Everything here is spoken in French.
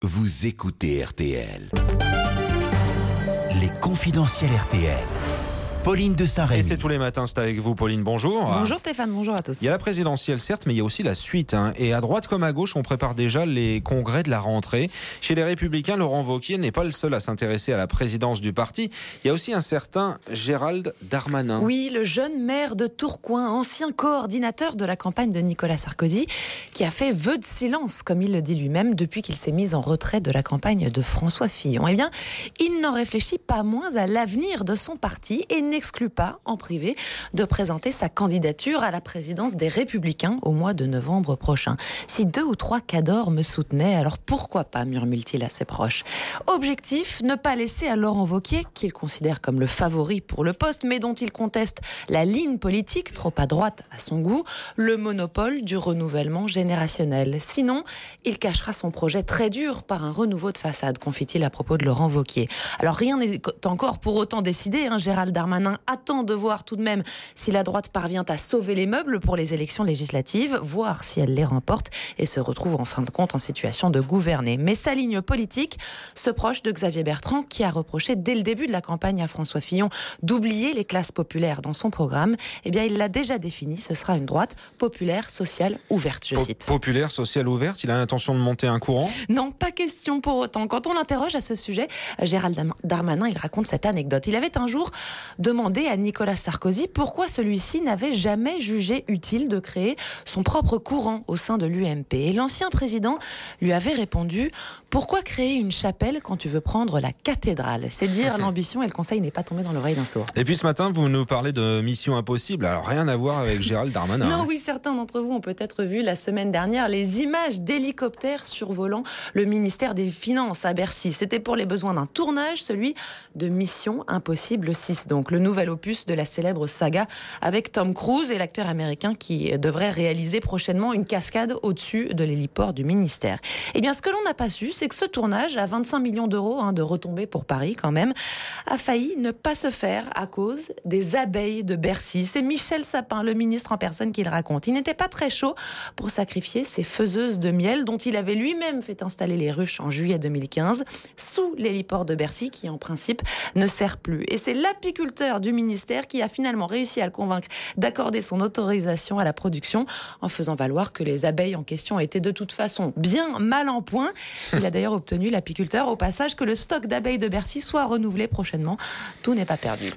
Vous écoutez RTL. Les confidentiels RTL. Pauline de Saint-Rémy. Et c'est tous les matins, c'est avec vous, Pauline, bonjour. Bonjour Stéphane, bonjour à tous. Il y a la présidentielle, certes, mais il y a aussi la suite. Et à droite comme à gauche, on prépare déjà les congrès de la rentrée. Chez les Républicains, Laurent Wauquiez n'est pas le seul à s'intéresser à la présidence du parti. Il y a aussi un certain Gérald Darmanin. Oui, le jeune maire de Tourcoing, ancien coordinateur de la campagne de Nicolas Sarkozy, qui a fait vœu de silence, comme il le dit lui-même, depuis qu'il s'est mis en retrait de la campagne de François Fillon. Eh bien, il n'en réfléchit pas moins à l'avenir de son parti et n'exclut pas, en privé, de présenter sa candidature à la présidence des Républicains au mois de novembre prochain. Si 2 ou 3 cadors me soutenaient, alors pourquoi pas, murmule-t-il à ses proches. Objectif, ne pas laisser à Laurent Wauquiez, qu'il considère comme le favori pour le poste, mais dont il conteste la ligne politique, trop à droite à son goût, le monopole du renouvellement générationnel. Sinon, il cachera son projet très dur par un renouveau de façade, confie-t-il à propos de Laurent Wauquiez. Alors rien n'est encore pour autant décidé, Gérald Darmanin attend de voir tout de même si la droite parvient à sauver les meubles pour les élections législatives, voir si elle les remporte et se retrouve en fin de compte en situation de gouverner. Mais sa ligne politique se proche de Xavier Bertrand, qui a reproché dès le début de la campagne à François Fillon d'oublier les classes populaires dans son programme. Eh bien, il l'a déjà défini, ce sera une droite populaire, sociale, ouverte, je cite. Populaire, sociale, ouverte, il a l'intention de monter un courant ? Non, pas question pour autant. Quand on l'interroge à ce sujet, Gérald Darmanin, il raconte cette anecdote. Il avait un jour demandé à Nicolas Sarkozy pourquoi celui-ci n'avait jamais jugé utile de créer son propre courant au sein de l'UMP. Et l'ancien président lui avait répondu « Pourquoi créer une chapelle quand tu veux prendre la cathédrale ?» C'est dire l'ambition, et le conseil n'est pas tombé dans l'oreille d'un sourd. Et puis ce matin, vous nous parlez de Mission Impossible. Alors rien à voir avec Gérald Darmanin. Non, oui, certains d'entre vous ont peut-être vu la semaine dernière les images d'hélicoptères survolant le ministère des Finances à Bercy. C'était pour les besoins d'un tournage, celui de Mission Impossible 6. Donc le nouvel opus de la célèbre saga avec Tom Cruise et l'acteur américain qui devrait réaliser prochainement une cascade au-dessus de l'héliport du ministère. Eh bien, ce que l'on n'a pas su, c'est que ce tournage, à 25 millions d'euros de retombées pour Paris quand même, a failli ne pas se faire à cause des abeilles de Bercy. C'est Michel Sapin, le ministre en personne, qui le raconte. Il n'était pas très chaud pour sacrifier ces faiseuses de miel dont il avait lui-même fait installer les ruches en juillet 2015 sous l'héliport de Bercy qui, en principe, ne sert plus. Et c'est l'apiculteur du ministère qui a finalement réussi à le convaincre d'accorder son autorisation à la production en faisant valoir que les abeilles en question étaient de toute façon bien mal en point. Il a d'ailleurs obtenu, l'apiculteur, au passage, que le stock d'abeilles de Bercy soit renouvelé prochainement. Tout n'est pas perdu.